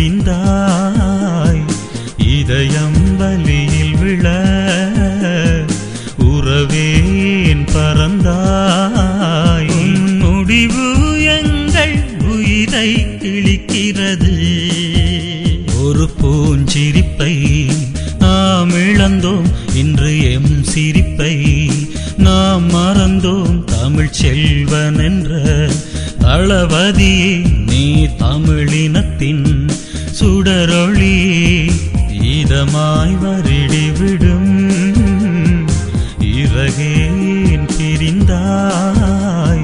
பிரிந்தாய் இதயம் வலியில் விழ உறவேன் பறந்தாய் முடிவு எங்கள் உயிரை கிழிக்கிறது ஒரு பூஞ்சிரிப்பை நாம் இழந்தோம் இன்று எம் சிரிப்பை நாம் மறந்தோம் தமிழ் செல்வன் என்ற தளபதியே நீ தமிழினத்தின் சுடரொளி இதமாய் வருடிவிடும் இறகேன் பிரிந்தாய்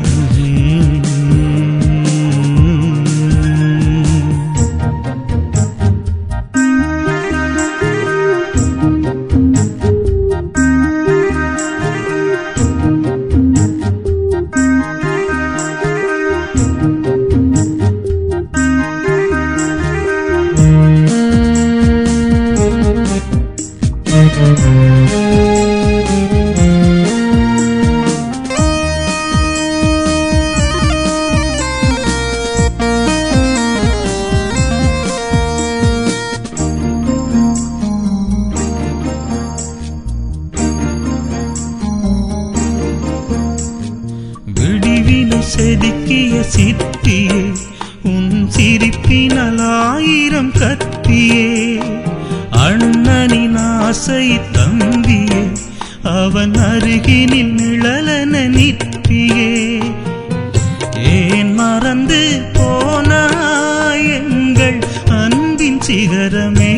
செதுக்கிய சிற்பியே உன் சிரிப்பினால் ஆயிரம் கத்தியே அண்ணனின் ஆசை தம்பியே அவன் அருகினில் நிழலன நிற்பியே ஏன் மறந்து போனாய் எங்கள் அன்பின் சிகரமே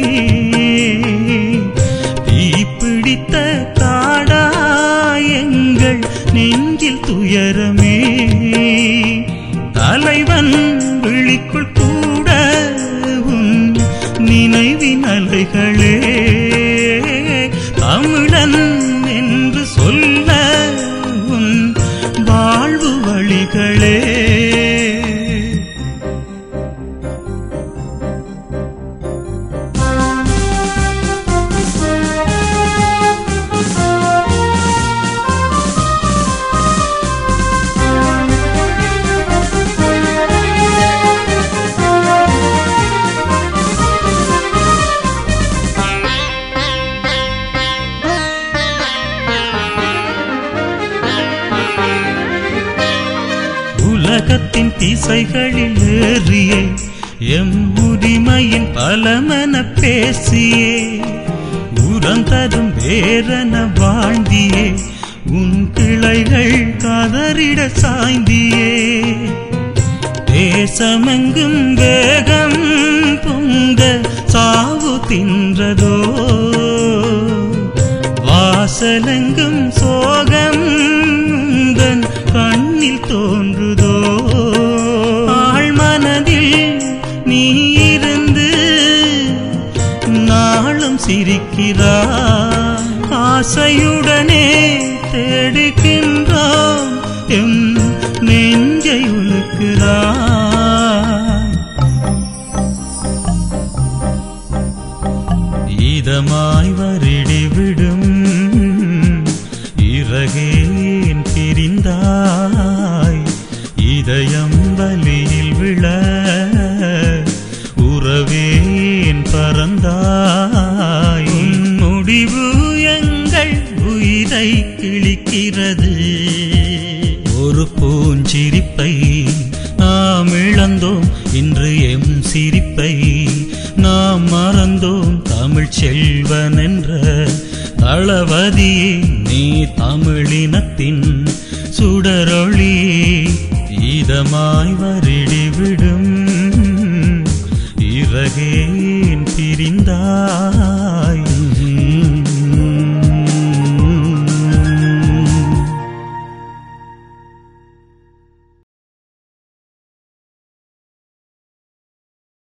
தீப்பிடித்த காடாய் எங்கள் நெஞ்சில் துயரமே தலைவன் விழிக்குள் கூட உன் நினைவின் அலைகளே தமிழன் என்று சொல்ல உன் வாழ்வு வழிகளே உலகத்தின் திசைகளில் ஏறியே எம் உரிமையின் பலமென பேசியே உரந்தரும் வேறென வாழ்ந்தியே உன் கிளைகள் கதறிட சாய்ந்தியே தேசமெங்கும் வேகம் பொங்க சாவு தின்றதோ வாசலெங்கும் சோகம் உந்தன் கண்ணில் தோன்றுதோ ஆழ்மனதில் நீ இருந்து நாளும் சிரிக்கிறாய் ஆசையுடனே தேடுகின்றோம் எம் நெஞ்சை உலுக்கிறாய் இதமாய் வருடிவிடும் இறகேன் பிரிந்தாய் இதயம் வலியில் விழ உறவேன் பறந்தாய் முடிவு எங்கள் உயிரை கிழிக்கிறது ஒரு பூஞ்சிரிப்பை நாம் இழந்தோம் இன்று எம் சிரிப்பை நாம் மறந்தோம் தமிழ் செல்வன் என்ற தளபதியே நீ தமிழினத்தின் சுடரொளி இதமாய் வருடிவிடும் இறகேன் பிரிந்தாய்